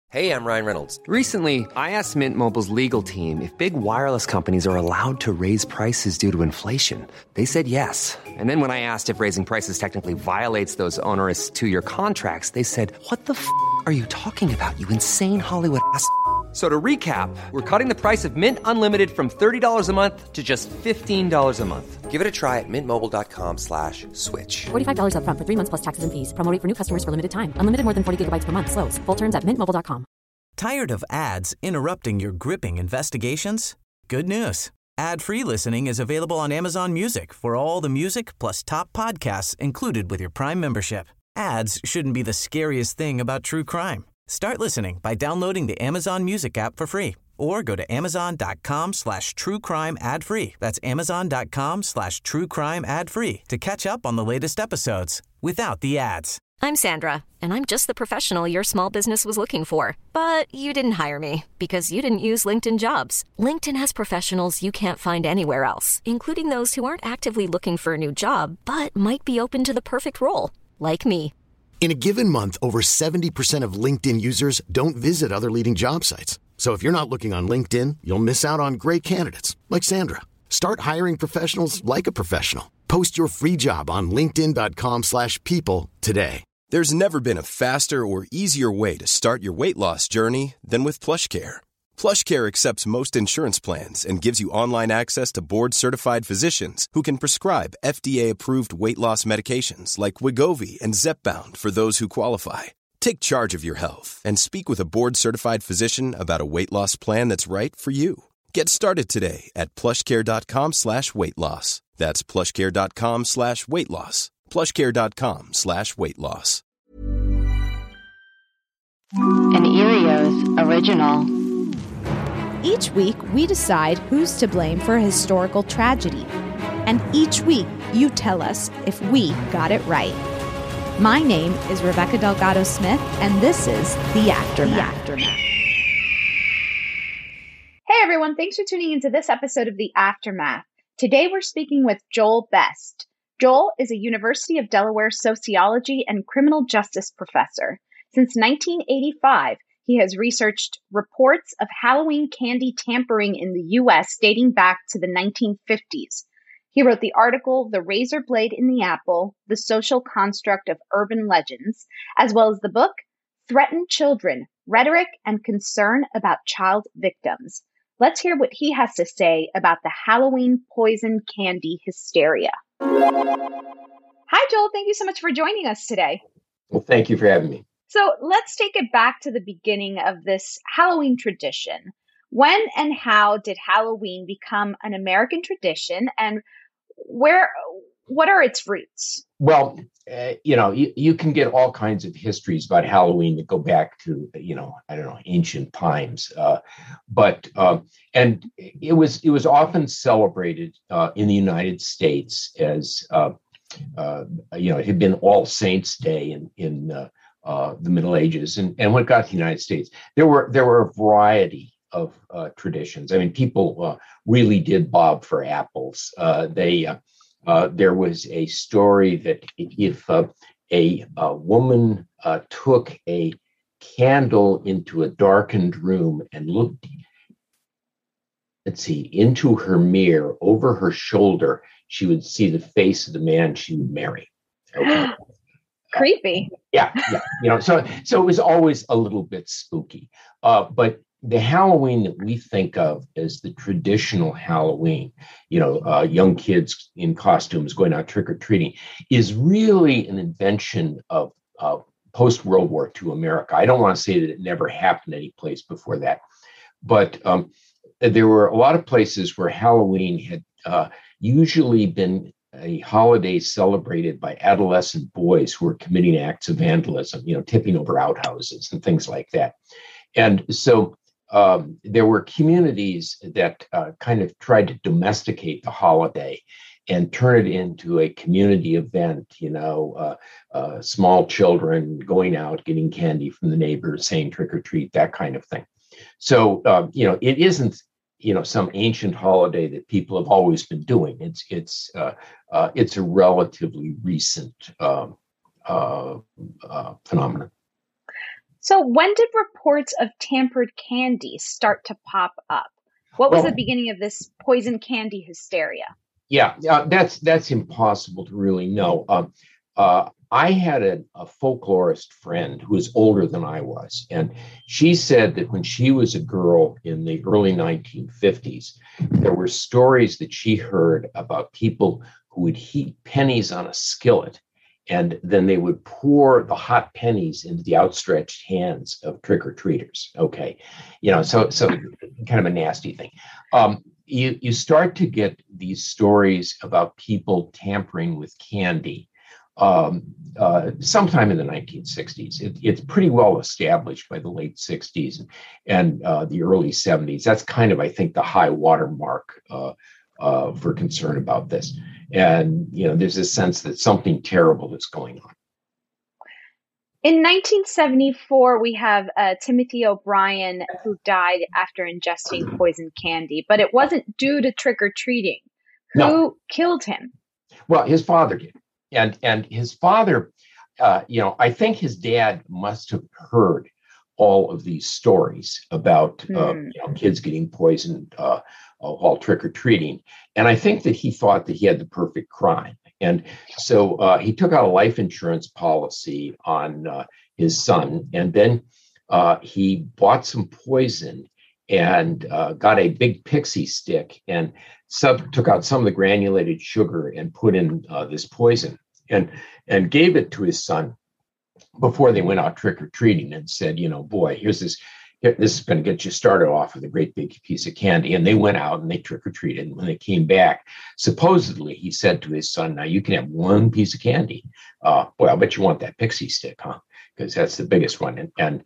Hey, I'm Ryan Reynolds. Recently, I asked Mint Mobile's legal team if big wireless companies are allowed to raise prices due to inflation. They said yes. And then when I asked if raising prices technically violates those onerous two-year contracts, they said, "What the f*** are you talking about, you insane Hollywood ass?" So to recap, we're cutting the price of Mint Unlimited from $30 a month to just $15 a month. Give it a try at mintmobile.com/switch. $45 up front for 3 months plus taxes and fees. Promo rate for new customers for limited time. Unlimited more than 40 gigabytes per month. Slows full terms at mintmobile.com. Tired of ads interrupting your gripping investigations? Good news. Ad-free listening is available on Amazon Music for all the music plus top podcasts included with your Prime membership. Ads shouldn't be the scariest thing about true crime. Start listening by downloading the Amazon Music app for free or go to amazon.com/truecrime ad-free. That's amazon.com/truecrime ad-free to catch up on the latest episodes without the ads. I'm Sandra, and I'm just the professional your small business was looking for. But you didn't hire me because you didn't use LinkedIn Jobs. LinkedIn has professionals you can't find anywhere else, including those who aren't actively looking for a new job, but might be open to the perfect role, like me. In a given month, over 70% of LinkedIn users don't visit other leading job sites. So if you're not looking on LinkedIn, you'll miss out on great candidates like Sandra. Start hiring professionals like a professional. Post your free job on linkedin.com/people today. There's never been a faster or easier way to start your weight loss journey than with PlushCare. PlushCare accepts most insurance plans and gives you online access to board-certified physicians who can prescribe FDA-approved weight loss medications like Wegovy and Zepbound for those who qualify. Take charge of your health and speak with a board-certified physician about a weight loss plan that's right for you. Get started today at plushcare.com/weight loss. That's plushcare.com/weight loss. plushcare.com/weight loss. An Erios original. Each week, we decide who's to blame for a historical tragedy. And each week, you tell us if we got it right. My name is Rebecca Delgado Smith, and this is The Aftermath. Hey everyone, thanks for tuning into this episode of The Aftermath. Today we're speaking with Joel Best. Joel is a University of Delaware sociology and criminal justice professor. Since 1985, he has researched reports of Halloween candy tampering in the U.S. dating back to the 1950s. He wrote the article, The Razor Blade in the Apple, The Social Construct of Urban Legends, as well as the book, Threatened Children, Rhetoric and Concern about Child Victims. Let's hear what he has to say about the Halloween poison candy hysteria. Hi, Joel. Thank you so much for joining us today. Well, thank you for having me. So let's take it back to the beginning of this Halloween tradition. When and how did Halloween become an American tradition, and what are its roots? Well, you can get all kinds of histories about Halloween that go back to, ancient times. And it was often celebrated in the United States as, it had been All Saints Day in the Middle Ages. And when it got to the United States, there were a variety of traditions. I mean, people really did bob for apples. There was a story that if a woman took a candle into a darkened room and looked, into her mirror over her shoulder, she would see the face of the man she would marry. Okay. Creepy. Yeah. So it was always a little bit spooky. But the Halloween that we think of as the traditional Halloween, young kids in costumes going out trick-or-treating, is really an invention of post-World War II America. I don't want to say that it never happened any place before that, but there were a lot of places where Halloween had usually been a holiday celebrated by adolescent boys who were committing acts of vandalism, tipping over outhouses and things like that. And so there were communities that kind of tried to domesticate the holiday and turn it into a community event, small children going out, getting candy from the neighbors, saying trick or treat, that kind of thing. So, it isn't, some ancient holiday that people have always been doing. It's a relatively recent phenomenon. So when did reports of tampered candy start to pop up? What was the beginning of this poison candy hysteria? Yeah, that's impossible to really know. I had a folklorist friend who was older than I was, and she said that when she was a girl in the early 1950s, there were stories that she heard about people who would heat pennies on a skillet, and then they would pour the hot pennies into the outstretched hands of trick-or-treaters. Okay, so kind of a nasty thing. You start to get these stories about people tampering with candy sometime in the 1960s. It's pretty well established by the late 60s and the early 70s. That's kind of, I think, the high watermark for concern about this. And, there's a sense that something terrible is going on. In 1974, we have Timothy O'Brien, who died after ingesting poisoned candy, but it wasn't due to trick-or-treating. Who killed him? Well, his father did. And his father, I think his dad must have heard all of these stories about kids getting poisoned while trick-or-treating. And I think that he thought that he had the perfect crime. And so he took out a life insurance policy on his son. And then he bought some poison and got a big pixie stick and took out some of the granulated sugar and put in this poison and gave it to his son before they went out trick-or-treating and said, boy, here's this is going to get you started off with a great big piece of candy. And they went out and they trick-or-treated. And when they came back, supposedly he said to his son, now you can have one piece of candy. Boy, I bet you want that pixie stick, huh? Because that's the biggest one. And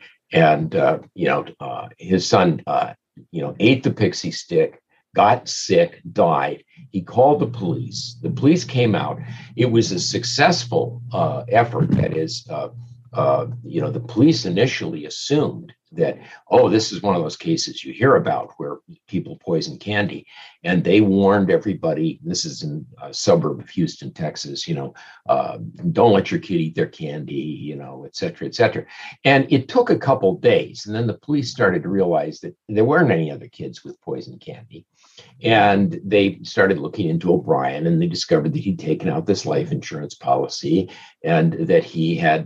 his son, ate the pixie stick, got sick, died. He called the police. The police came out. It was a successful effort. That is, the police initially assumed that, this is one of those cases you hear about where people poison candy. And they warned everybody, this is in a suburb of Houston, Texas, don't let your kid eat their candy, et cetera, et cetera. And it took a couple days. And then the police started to realize that there weren't any other kids with poison candy. And they started looking into O'Brien, and they discovered that he'd taken out this life insurance policy and that he had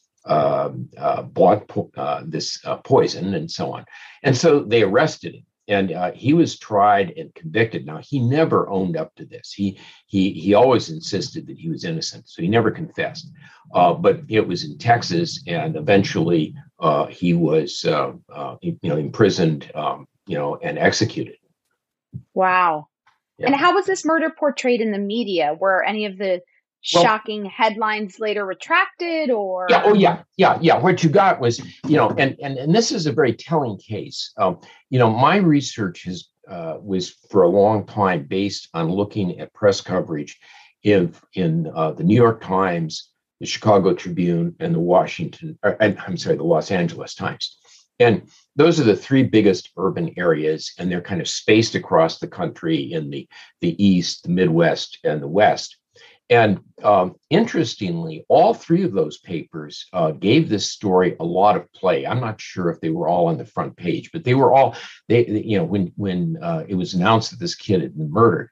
bought this poison and so on. And so they arrested him, and he was tried and convicted. Now, he never owned up to this. He always insisted that he was innocent, so he never confessed. But it was in Texas, and eventually he was imprisoned, and executed. Wow. Yeah. And how was this murder portrayed in the media? Were any of the shocking headlines later retracted, or? Yeah. What you got was, and this is a very telling case. My research was for a long time based on looking at press coverage in the New York Times, the Chicago Tribune, and the Los Angeles Times. And those are the three biggest urban areas, and they're kind of spaced across the country in the East, the Midwest, and the West. And interestingly, all three of those papers gave this story a lot of play. I'm not sure if they were all on the front page, but they were all. When it was announced that this kid had been murdered,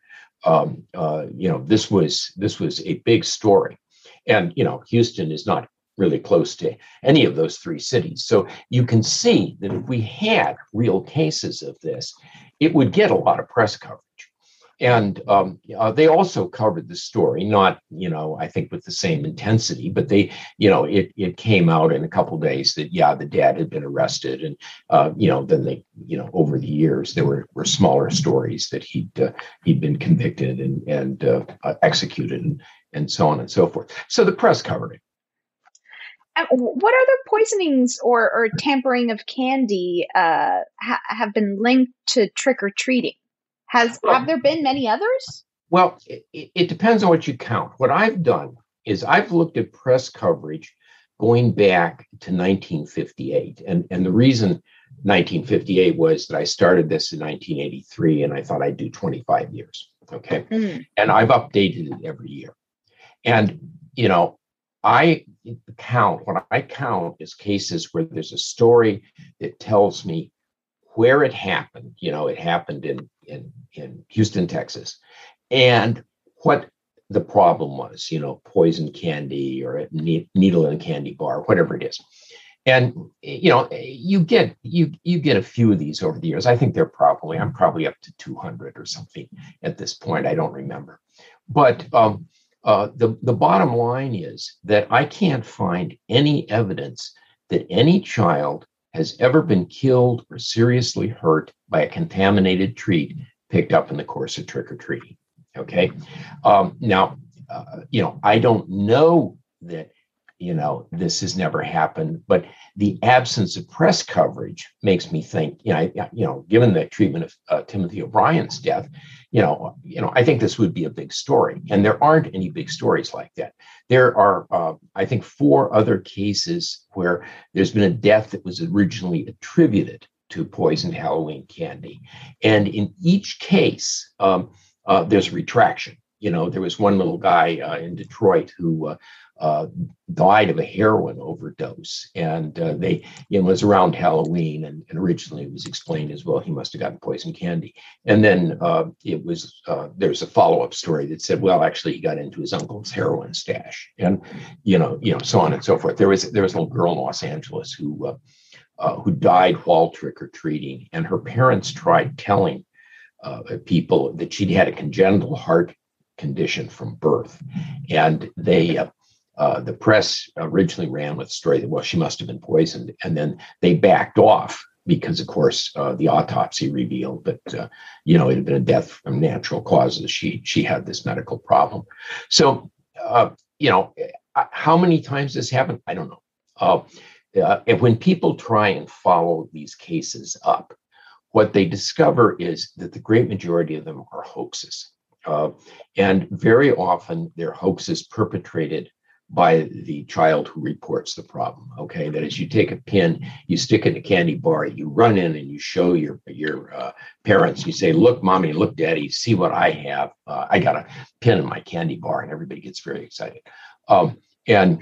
this was a big story. And Houston is not really close to any of those three cities, so you can see that if we had real cases of this, it would get a lot of press coverage. And they also covered the story, not, I think with the same intensity, but they, it came out in a couple of days that, the dad had been arrested. And, then they, over the years, there were smaller stories that he'd been convicted and executed and so on and so forth. So the press covered it. What other poisonings or tampering of candy have been linked to trick-or-treating? Have there been many others? Well, it depends on what you count. What I've done is I've looked at press coverage going back to 1958. And the reason 1958 was that I started this in 1983, and I thought I'd do 25 years. Okay. Mm. And I've updated it every year. And, what I count is cases where there's a story that tells me where it happened. It happened in Houston, Texas, and what the problem was, poison candy or a needle in a candy bar, whatever it is. And, you get a few of these over the years. I think I'm probably up to 200 or something at this point. I don't remember. But the bottom line is that I can't find any evidence that any child has ever been killed or seriously hurt by a contaminated treat picked up in the course of trick-or-treating. Okay. Now, I don't know that, this has never happened, but the absence of press coverage makes me think, given the treatment of Timothy O'Brien's death, I think this would be a big story. And there aren't any big stories like that. There are, I think, 4 other cases where there's been a death that was originally attributed to poisoned Halloween candy. And in each case, there's retraction. There was one little guy in Detroit who died of a heroin overdose, and it was around Halloween, and originally it was explained as, well, he must have gotten poison candy. And then there's a follow-up story that said, well, actually he got into his uncle's heroin stash, and so on and so forth. There was a little girl in Los Angeles who died while trick-or-treating, and her parents tried telling people that she'd had a congenital heart condition from birth, and the press originally ran with the story that, well, she must have been poisoned, and then they backed off because, of course, the autopsy revealed that it had been a death from natural causes. She had this medical problem. So how many times this happened, I don't know. And when people try and follow these cases up, what they discover is that the great majority of them are hoaxes. And very often they're hoaxes perpetrated by the child who reports the problem. Okay, that is, you take a pin, you stick it in a candy bar, you run in and you show your parents. You say, "Look, mommy, look, daddy, see what I have. I got a pin in my candy bar," and everybody gets very excited. And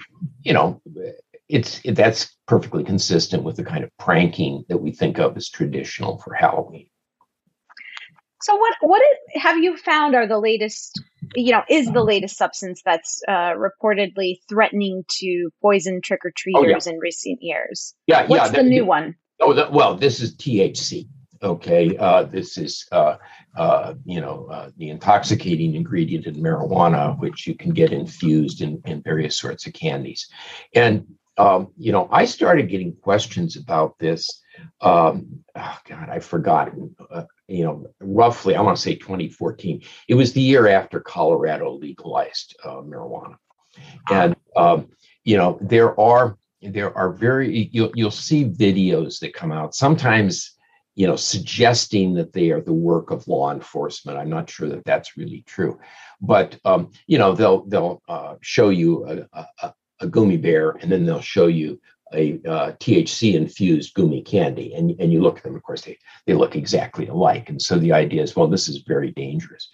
that's perfectly consistent with the kind of pranking that we think of as traditional for Halloween. So what have you found are the latest, is the latest substance that's reportedly threatening to poison trick-or-treaters in recent years? What's the new one? This is THC. Okay. This is, the intoxicating ingredient in marijuana, which you can get infused in various sorts of candies. And, I started getting questions about this. I've forgotten, roughly, I want to say 2014. It was the year after Colorado legalized marijuana. And, there are you'll see videos that come out sometimes, suggesting that they are the work of law enforcement. I'm not sure that that's really true, but, they'll show you a gummy bear, and then they'll show you a THC infused gummy candy, and you look at them. Of course, they look exactly alike, and so the idea is, well, this is very dangerous,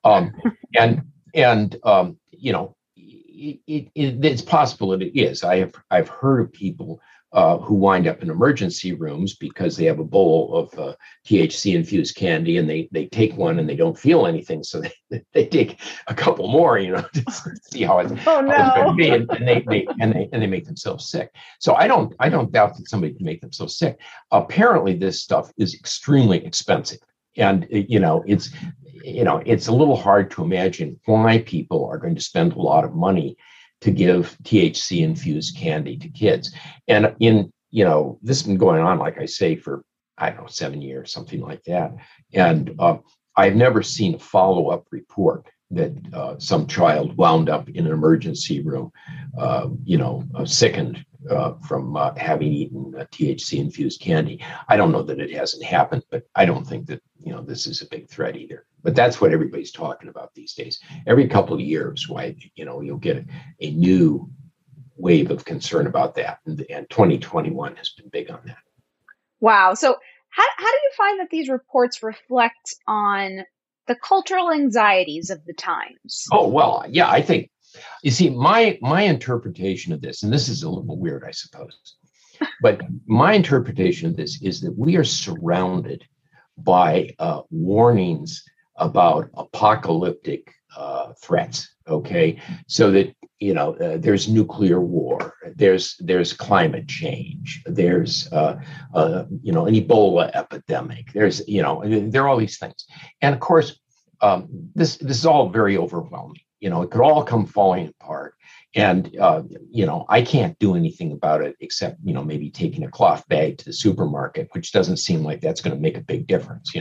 it's possible that it is. I've heard of people who wind up in emergency rooms because they have a bowl of THC infused candy, and they take one and they don't feel anything, so they take a couple more, to see how it's going to be, and they make themselves sick. So I don't doubt that somebody can make themselves sick. Apparently, this stuff is extremely expensive, and it's a little hard to imagine why people are going to spend a lot of money to give THC infused candy to kids. And this has been going on, like I say, for, 7 years, something like that. And I've never seen a follow-up report that some child wound up in an emergency room, sickened from having eaten THC infused candy. I don't know that it hasn't happened, but I don't think that, this is a big threat either. But that's what everybody's talking about these days. Every couple of years, you'll get a new wave of concern about that. And 2021 has been big on that. Wow. So how do you find that these reports reflect on the cultural anxieties of the times? Oh, well, yeah, I think You see, my interpretation of this, and this is a little weird, I suppose, but my interpretation of this is that we are surrounded by warnings about apocalyptic threats. Okay, so that there's nuclear war, there's climate change, there's an Ebola epidemic, there's there are all these things, and of course this is all very overwhelming. It could all come falling apart, and I can't do anything about it except maybe taking a cloth bag to the supermarket, which doesn't seem like that's going to make a big difference.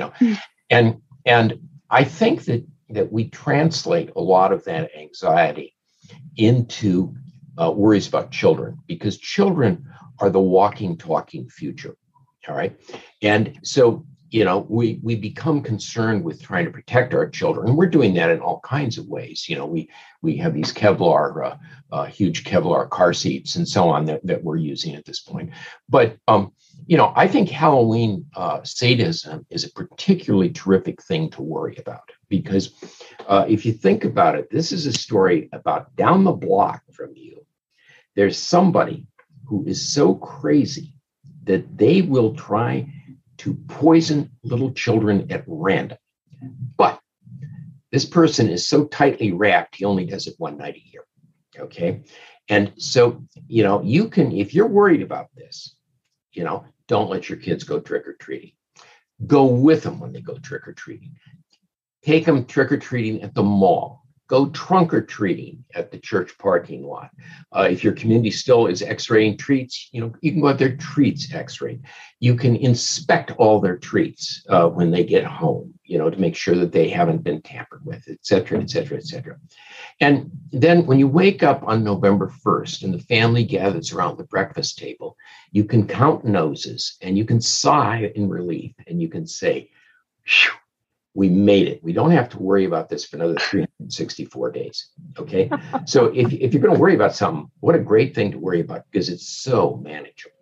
And I think that we translate a lot of that anxiety into worries about children, because children are the walking, talking future. All right. And so, we become concerned with trying to protect our children. And we're doing that in all kinds of ways. We have these Kevlar, huge Kevlar car seats and so on that we're using at this point. But, I think Halloween sadism is a particularly terrific thing to worry about, because if you think about it, this is a story about down the block from you. There's somebody who is so crazy that they will try to poison little children at random. But this person is so tightly wrapped, he only does it one night a year. Okay. And so, you can, if you're worried about this, don't let your kids go trick-or-treating. Go with them when they go trick-or-treating. Take them trick-or-treating at the mall. Go trunk-or-treating at the church parking lot. If your community still is X-raying treats, you can go out there, treats X-ray. You can inspect all their treats when they get home, to make sure that they haven't been tampered with, et cetera, et cetera, et cetera. And then when you wake up on November 1st and the family gathers around the breakfast table, you can count noses and you can sigh in relief and you can say, phew, we made it. We don't have to worry about this for another 364 days. Okay. So if you're going to worry about something, what a great thing to worry about, because it's so manageable.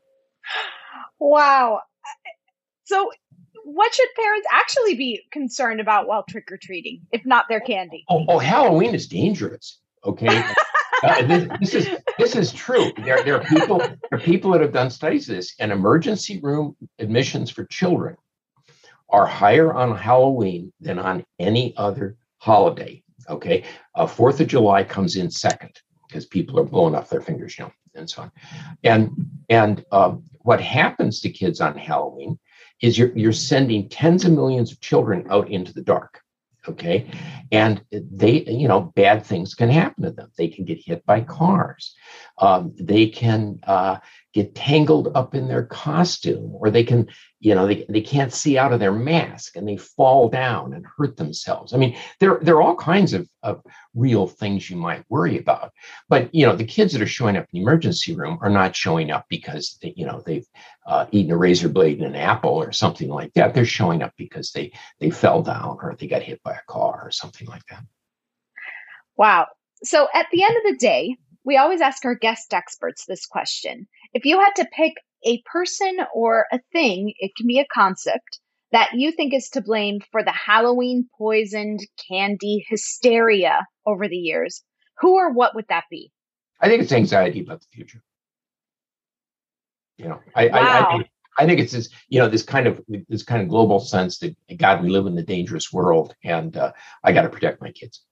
Wow. So what should parents actually be concerned about while trick-or-treating, if not their candy? Oh, Halloween is dangerous. Okay. This is true. There are people that have done studies of this, and emergency room admissions for children are higher on Halloween than on any other holiday. Okay. 4th of July comes in second because people are blowing off their fingers, and so on. And what happens to kids on Halloween is you're sending tens of millions of children out into the dark. Okay. And they, bad things can happen to them. They can get hit by cars. They can get tangled up in their costume, or they can, they can't see out of their mask and they fall down and hurt themselves. I mean, there are all kinds of real things you might worry about. But, the kids that are showing up in the emergency room are not showing up because, they've eaten a razor blade and an apple or something like that. They're showing up because they fell down or they got hit by a car or something like that. Wow. So at the end of the day, we always ask our guest experts this question. If you had to pick a person or a thing, it can be a concept, that you think is to blame for the Halloween poisoned candy hysteria over the years, who or what would that be? I think it's anxiety about the future. I think it's this kind of global sense that, God, we live in a dangerous world, and I got to protect my kids.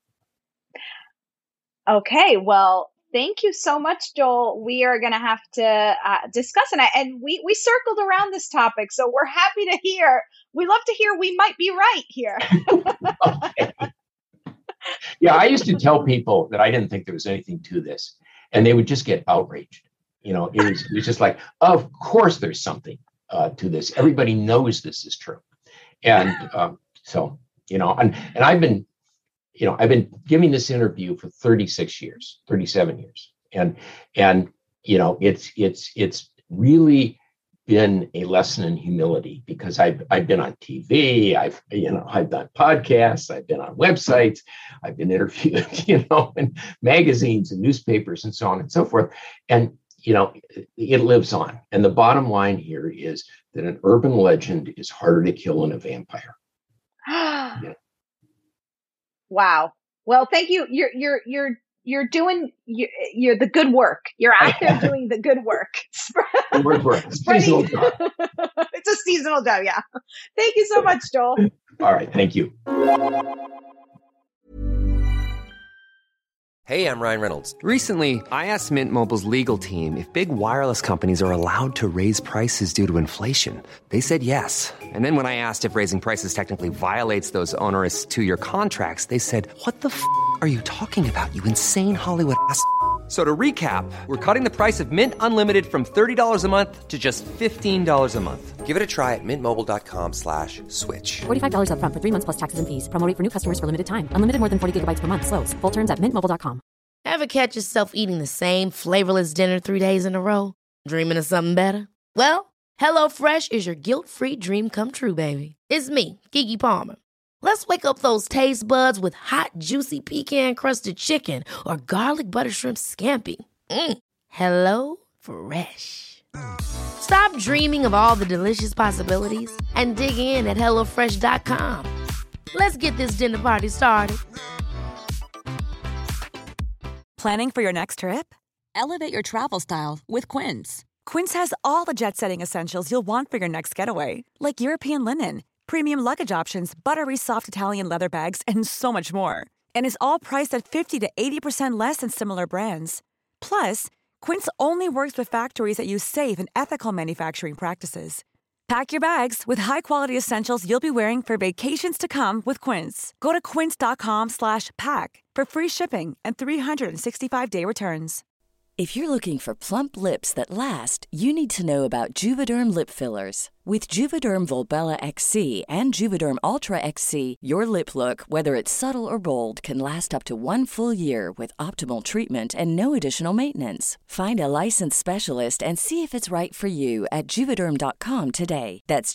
Okay, well, thank you so much, Joel. We are going to have to discuss it. And we circled around this topic, so we're happy to hear. We love to hear we might be right here. Okay. Yeah, I used to tell people that I didn't think there was anything to this, and they would just get outraged. It was just like, of course there's something to this. Everybody knows this is true. And so, and I've been giving this interview for 37 years. And it's really been a lesson in humility, because I've been on TV, I've done podcasts, I've been on websites, I've been interviewed, in magazines and newspapers and so on and so forth. And, it lives on. And the bottom line here is that an urban legend is harder to kill than a vampire. Yeah. Wow. Well, thank you. You're you're doing you're the good work. You're out there doing the good work. Seasonal job. It's a seasonal job, yeah. Thank you so much, Joel. All right, thank you. Hey, I'm Ryan Reynolds. Recently, I asked Mint Mobile's legal team if big wireless companies are allowed to raise prices due to inflation. They said yes. And then when I asked if raising prices technically violates those onerous 2-year contracts, they said, "What the f*** are you talking about, you insane Hollywood ass?" So to recap, we're cutting the price of Mint Unlimited from $30 a month to just $15 a month. Give it a try at mintmobile.com/switch. $45 up front for 3 months plus taxes and fees. Promo rate for new customers for limited time. Unlimited more than 40 gigabytes per month. Slows full terms at mintmobile.com. Ever catch yourself eating the same flavorless dinner 3 days in a row? Dreaming of something better? Well, HelloFresh is your guilt-free dream come true, baby. It's me, Keke Palmer. Let's wake up those taste buds with hot, juicy pecan-crusted chicken or garlic butter shrimp scampi. Hello Fresh. Stop dreaming of all the delicious possibilities and dig in at HelloFresh.com. Let's get this dinner party started. Planning for your next trip? Elevate your travel style with Quince. Quince has all the jet-setting essentials you'll want for your next getaway, like European linen, premium luggage options, buttery soft Italian leather bags, and so much more. And is all priced at 50 to 80% less than similar brands. Plus, Quince only works with factories that use safe and ethical manufacturing practices. Pack your bags with high-quality essentials you'll be wearing for vacations to come with Quince. Go to quince.com/pack for free shipping and 365-day returns. If you're looking for plump lips that last, you need to know about Juvederm lip fillers. With Juvederm Volbella XC and Juvederm Ultra XC, your lip look, whether it's subtle or bold, can last up to 1 full year with optimal treatment and no additional maintenance. Find a licensed specialist and see if it's right for you at Juvederm.com today. That's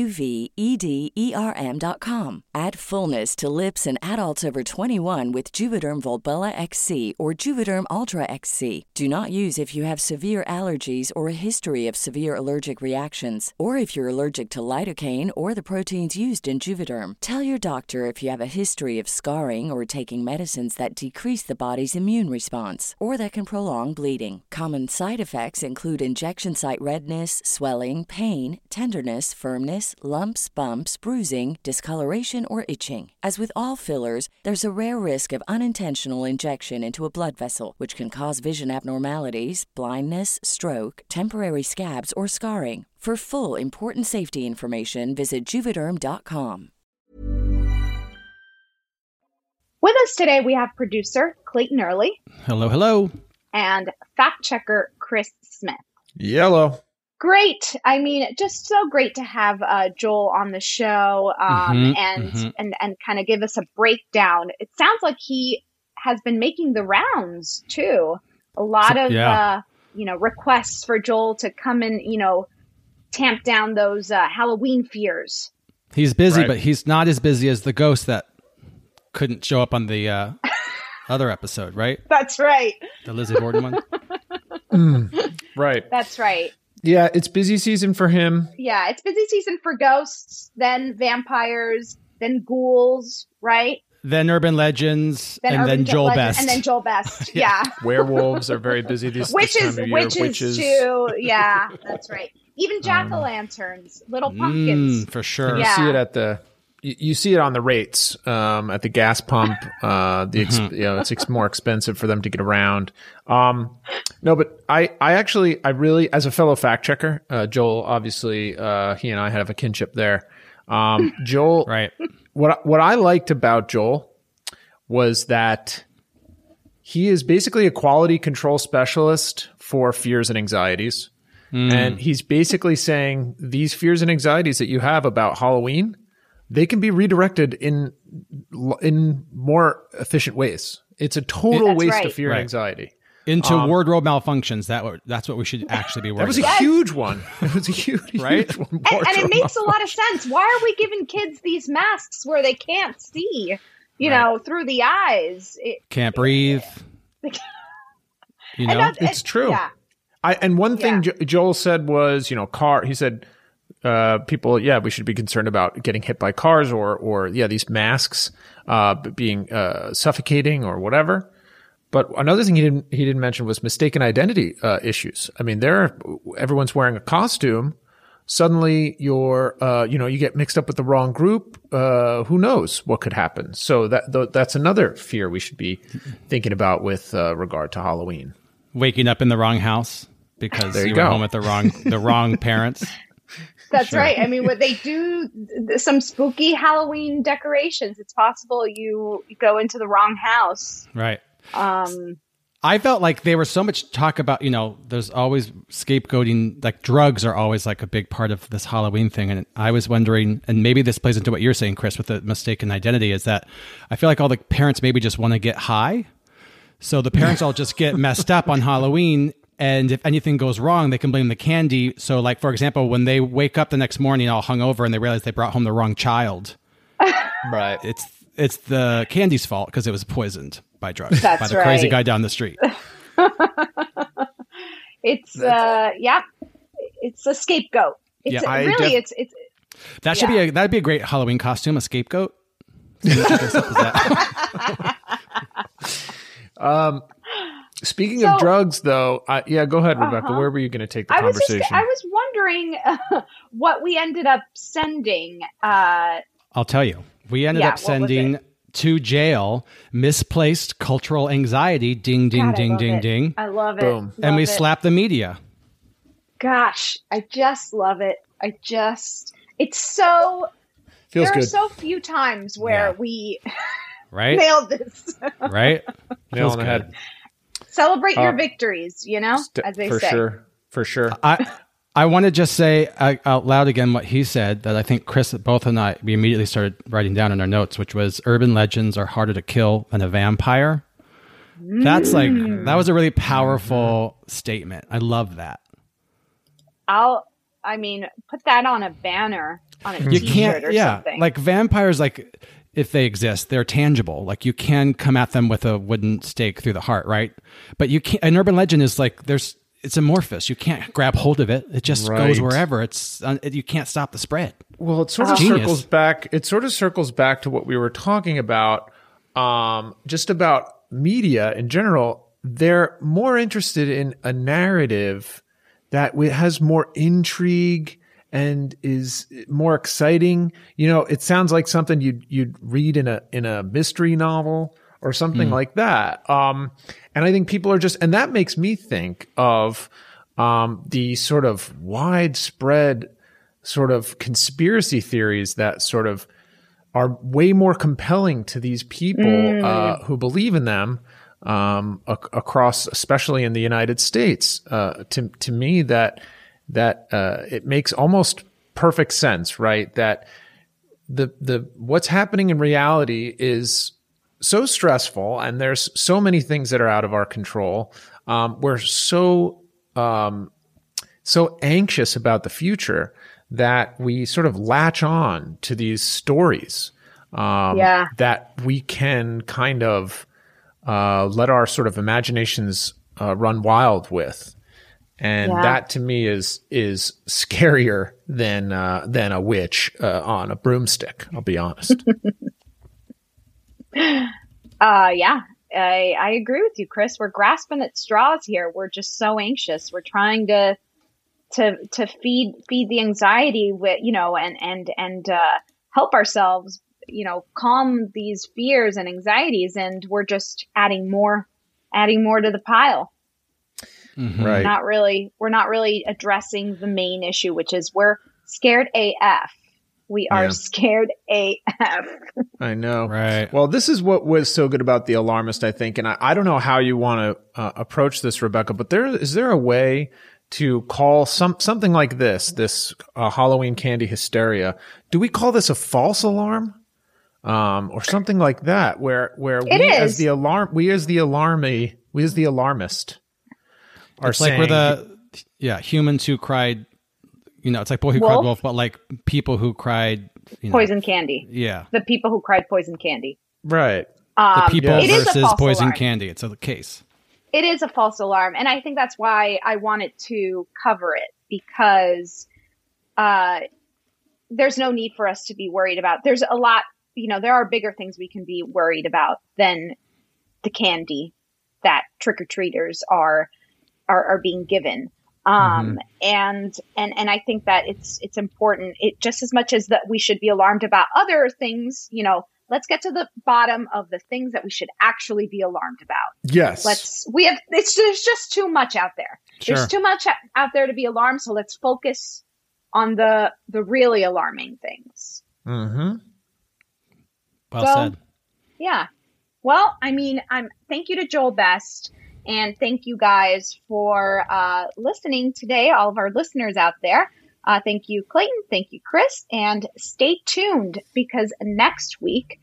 JUVEDERM.com. Add fullness to lips in adults over 21 with Juvederm Volbella XC or Juvederm Ultra XC. Do not use if you have severe allergies or a history of severe allergic reactions, or if you're allergic to lidocaine or the proteins used in Juvederm. Tell your doctor if you have a history of scarring or taking medicines that decrease the body's immune response or that can prolong bleeding. Common side effects include injection site redness, swelling, pain, tenderness, firmness, lumps, bumps, bruising, discoloration, or itching. As with all fillers, there's a rare risk of unintentional injection into a blood vessel, which can cause vision abnormalities, blindness, stroke, temporary scabs, or scarring. For full, important safety information, visit Juvederm.com. With us today, we have producer Clayton Early. Hello, hello. And fact checker Chris Smith. Yellow. Great. I mean, just so great to have Joel on the show and kind of give us a breakdown. It sounds like he has been making the rounds too. A lot of requests for Joel to come and tamp down those Halloween fears. He's busy, but he's not as busy as the ghost that couldn't show up on the other episode, right? That's right. The Lizzie Borden one. Right. That's right. Yeah, it's busy season for him. Yeah, it's busy season for ghosts, then vampires, then ghouls, right? Then urban legends, and then Joel Best. And then Joel Best, yeah. Werewolves are very busy this time of year. Witches too, yeah, that's right. Even jack-o'-lanterns, little pumpkins. For sure. You see it at you see it on the rates at the gas pump. It's more expensive for them to get around. No, but I really, as a fellow fact checker, Joel, obviously, he and I have a kinship there. Joel, right. What I liked about Joel was that he is basically a quality control specialist for fears and anxieties. And he's basically saying these fears and anxieties that you have about Halloween, they can be redirected in more efficient ways. It's a total waste of fear and anxiety. Into wardrobe malfunctions. That's what we should actually be worried about. That was a huge one. It was a huge, right? Huge one. And it makes a lot of sense. Why are we giving kids these masks where they can't see, through the eyes? Can't breathe. It's true. Yeah. And one thing Joel said was, he said, people, we should be concerned about getting hit by cars or these masks being suffocating or whatever. But another thing he didn't mention was mistaken identity issues. I mean, everyone's wearing a costume. Suddenly you get mixed up with the wrong group. Who knows what could happen? So that's another fear we should be thinking about with regard to Halloween. Waking up in the wrong house because you were home with the wrong parents. That's right. I mean, what they do, some spooky Halloween decorations. It's possible you go into the wrong house. Right. I felt like there was so much talk about, there's always scapegoating, like drugs are always like a big part of this Halloween thing. And I was wondering, and maybe this plays into what you're saying, Chris, with the mistaken identity, is that I feel like all the parents maybe just want to get high. So the parents all just get messed up on Halloween. And if anything goes wrong, they can blame the candy. So like, for example, when they wake up the next morning all hungover and they realize they brought home the wrong child. Right. It's the candy's fault because it was poisoned by drugs. That's by the right. crazy guy down the street. It's a scapegoat. That'd be a great Halloween costume, a scapegoat. Speaking of drugs, though, go ahead, Rebecca. Where were you going to take the conversation? I was wondering what we ended up sending. I'll tell you. We ended up sending to jail misplaced cultural anxiety. Ding, ding, God, ding, ding, ding. I love it. Boom. And we slapped the media. Gosh, I just love it. It's so... Feels there good. are so few times where we right? nailed this. Right? Nail on the head. Celebrate your victories, as they say. For sure. I want to just say out loud again what he said, that I think Chris, both and I, we immediately started writing down in our notes, which was urban legends are harder to kill than a vampire. That's that was a really powerful statement. I love that. Put that on a banner, on a t-shirt or something. Like vampires, like if they exist, they're tangible. Like you can come at them with a wooden stake through the heart, right? But you can't. An urban legend is like it's amorphous. You can't grab hold of it. It just goes wherever. You can't stop the spread. Well, it sort of circles back. It sort of circles back to what we were talking about, just about media in general. They're more interested in a narrative that has more intrigue and is more exciting. It sounds like something you'd read in a mystery novel or something like that. And I think people are and that makes me think of the sort of widespread sort of conspiracy theories that sort of are way more compelling to these people who believe in them across, especially in the United States. To me, that it makes almost perfect sense, right? That the what's happening in reality is so stressful, and there's so many things that are out of our control. We're so anxious about the future that we sort of latch on to these stories that we can kind of let our sort of imaginations run wild with. And that to me is scarier than a witch on a broomstick. I'll be honest. I agree with you, Chris. We're grasping at straws here. We're just so anxious. We're trying to feed the anxiety with, and help ourselves, calm these fears and anxieties. And we're just adding more to the pile. Mm-hmm. Right. We're not really addressing the main issue, which is we're scared AF. We are scared AF. I know. Right. Well, this is what was so good about The Alarmist, I think. And I don't know how you want to approach this, Rebecca, but is there a way to call something like this Halloween candy hysteria? Do we call this a false alarm? Or something like that, where as the alarmist are it's saying, like we're humans who cried, it's like boy who cried wolf, but like people who cried poison candy. Yeah. The people who cried poison candy. Right. The people versus poison alarm. Candy. It's a case. It is a false alarm. And I think that's why I wanted to cover it, because there's no need for us to be worried about. There's a lot, there are bigger things we can be worried about than the candy that trick-or-treaters are being given. And I think that it's important. It just as much as that we should be alarmed about other things, you know, let's get to the bottom of the things that we should actually be alarmed about. Yes. There's just too much out there. Sure. There's too much out there to be alarmed. So let's focus on the really alarming things. Mm-hmm. Well said. Yeah. Well, I mean, thank you to Joel Best. And thank you guys for listening today, all of our listeners out there. Thank you, Clayton. Thank you, Chris. And stay tuned because next week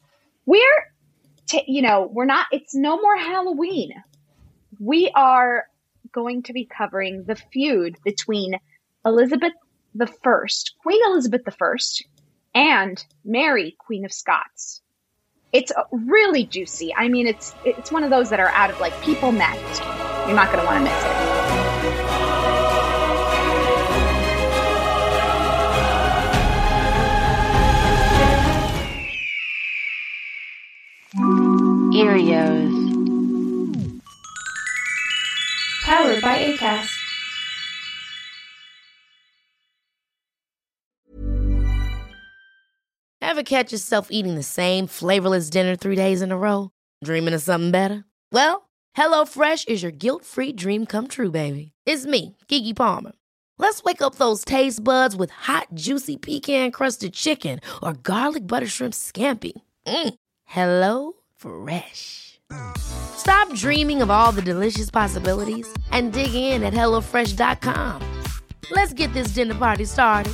it's no more Halloween. We are going to be covering the feud between Elizabeth I, Queen Elizabeth I, and Mary, Queen of Scots. It's really juicy. I mean, it's one of those that are out of like People magazine. You're not going to want to miss it. Erios. Powered by Acast. Ever catch yourself eating the same flavorless dinner 3 days in a row? Dreaming of something better? Well, HelloFresh is your guilt-free dream come true, baby. It's me, Keke Palmer. Let's wake up those taste buds with hot, juicy pecan-crusted chicken or garlic butter shrimp scampi. Hello Fresh. Stop dreaming of all the delicious possibilities and dig in at HelloFresh.com. Let's get this dinner party started.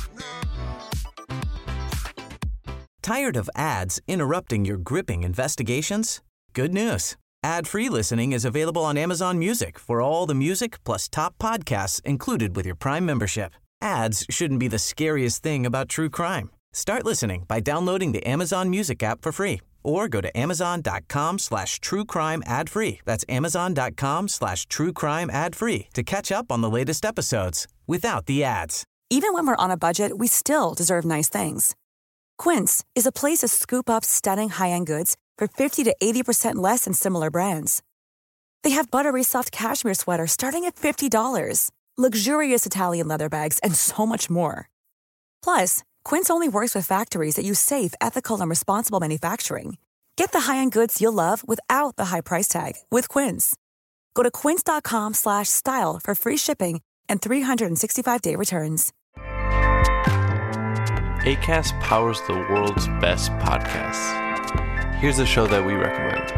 Tired of ads interrupting your gripping investigations? Good news. Ad-free listening is available on Amazon Music for all the music plus top podcasts included with your Prime membership. Ads shouldn't be the scariest thing about true crime. Start listening by downloading the Amazon Music app for free or go to amazon.com/truecrime ad-free. That's amazon.com/truecrime ad-free to catch up on the latest episodes without the ads. Even when we're on a budget, we still deserve nice things. Quince is a place to scoop up stunning high-end goods for 50 to 80% less than similar brands. They have buttery soft cashmere sweaters starting at $50, luxurious Italian leather bags, and so much more. Plus, Quince only works with factories that use safe, ethical, and responsible manufacturing. Get the high-end goods you'll love without the high price tag with Quince. Go to quince.com/style for free shipping and 365-day returns. Acast powers the world's best podcasts. Here's a show that we recommend.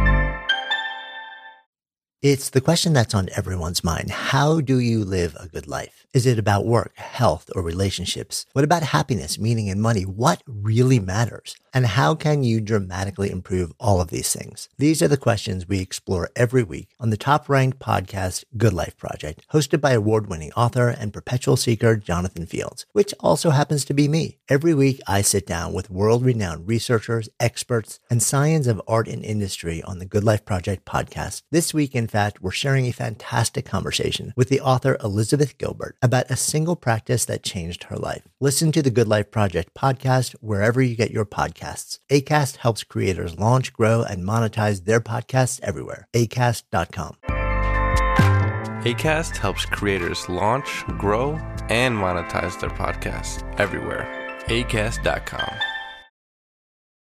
It's the question that's on everyone's mind. How do you live a good life? Is it about work, health, or relationships? What about happiness, meaning, and money? What really matters? And how can you dramatically improve all of these things? These are the questions we explore every week on the top-ranked podcast, Good Life Project, hosted by award-winning author and perpetual seeker Jonathan Fields, which also happens to be me. Every week, I sit down with world-renowned researchers, experts, and science of art and industry on the Good Life Project podcast. This week, in fact, we're sharing a fantastic conversation with the author Elizabeth Gilbert about a single practice that changed her life. Listen to the Good Life Project podcast wherever you get your podcasts. Acast helps creators launch, grow, and monetize their podcasts everywhere. Acast.com. Acast helps creators launch, grow, and monetize their podcasts everywhere. Acast.com.